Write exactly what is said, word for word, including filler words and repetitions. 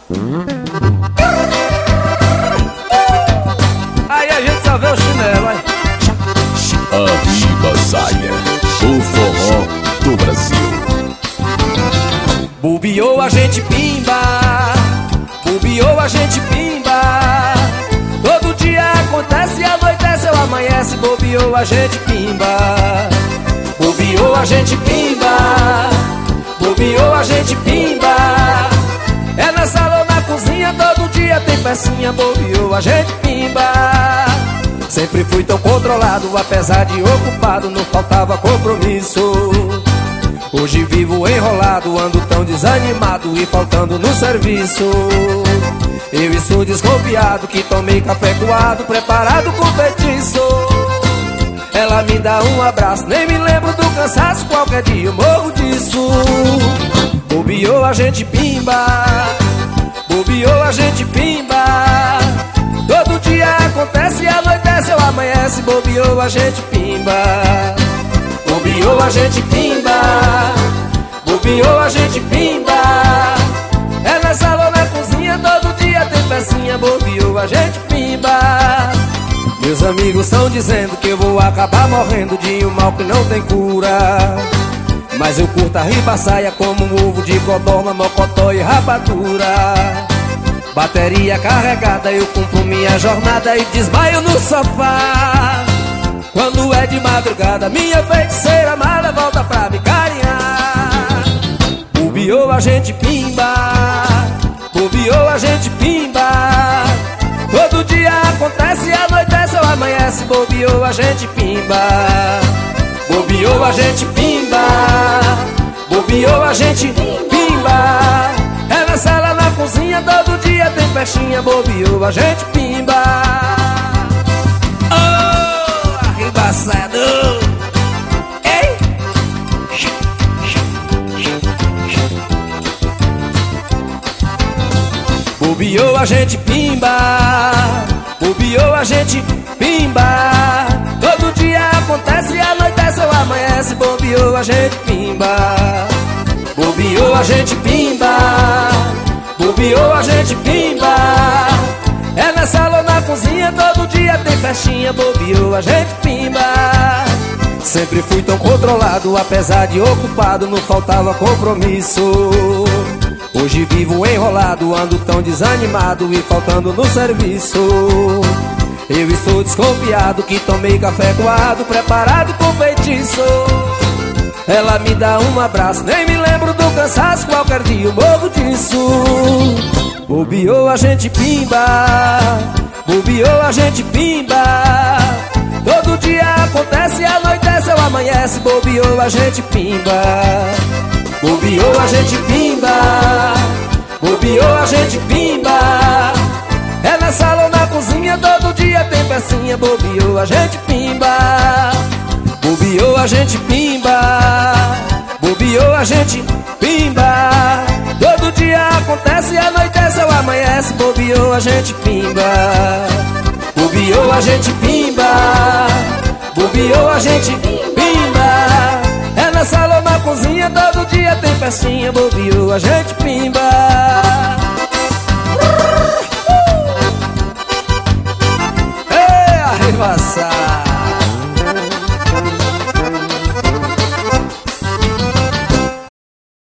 Aí a gente só vê o chinelo, aí. Arriba saia, o forró do Brasil. Bobeou a gente pimba, bobeou a gente pimba. Todo dia acontece, anoitece ou amanhece. Bobeou a gente pimba, bobeou a gente pimba, bobeou a gente pimba. É na sala ou na cozinha, todo dia tem pecinha. Bobeou a gente pimba. Sempre fui tão controlado, apesar de ocupado, não faltava compromisso. Hoje vivo enrolado, ando tão desanimado e faltando no serviço. Eu estou desconfiado que tomei café coado, preparado com feitiço. Ela me dá um abraço, nem me lembro do cansaço, qualquer dia eu morro disso. Bobeou a gente pimba, bobeou a gente pimba. Todo dia acontece, anoitece ou amanhece. Bobeou a gente pimba, bobeou a gente pimba, bobeou a gente pimba. É na sala ou na cozinha, todo dia tem pecinha. Bobeou a gente pimba. Meus amigos estão dizendo que eu vou acabar morrendo de um mal que não tem cura, mas eu curto a riba-saia como um ovo de codorna, mocotó e rapadura. Bateria carregada, eu cumpro minha jornada e desmaio no sofá. Quando é de madrugada, minha feiticeira amada volta pra me carinhar. Bobeou a gente pimba, bobeou a gente pimba. Todo dia acontece, anoitece ou amanhece. Bobeou a gente pimba, bobeou a gente pimba, bobeou a gente pimba. É na sala, na cozinha, todo dia tem festinha. Bobeou a gente pimba. Oh, arrebaçado. Ei! Bobeou a gente pimba, bobeou a gente pimba. Todo dia acontece, anoitece ou amanhece. Bobeou a gente pimba, bobeou a gente pimba, bobeou a gente pimba. É na sala ou na cozinha, todo dia tem festinha. Bobeou a gente pimba. Sempre fui tão controlado, apesar de ocupado, não faltava compromisso. Hoje vivo enrolado, ando tão desanimado e faltando no serviço. Eu estou desconfiado que tomei café coado, preparado com feitiço. Ela me dá um abraço, nem me lembro do cansaço, qualquer dia eu morro disso. Bobeou a gente pimba, bobeou a gente pimba. Todo dia acontece, anoitece ou amanhece. Bobeou a gente pimba, bobeou a gente pimba, bobeou a gente pimba. É na sala ou na cozinha, todo dia tem pecinha. Bobeou a gente pimba, bobeou a gente pimba, bobeou a gente pimba. Todo dia acontece, anoitece ou amanhece. Bobeou a gente pimba, bobeou a gente pimba, bobeou a gente pimba. É na sala ou na cozinha, todo dia tem pecinha. Bobeou a gente pimba. Ei, arriba.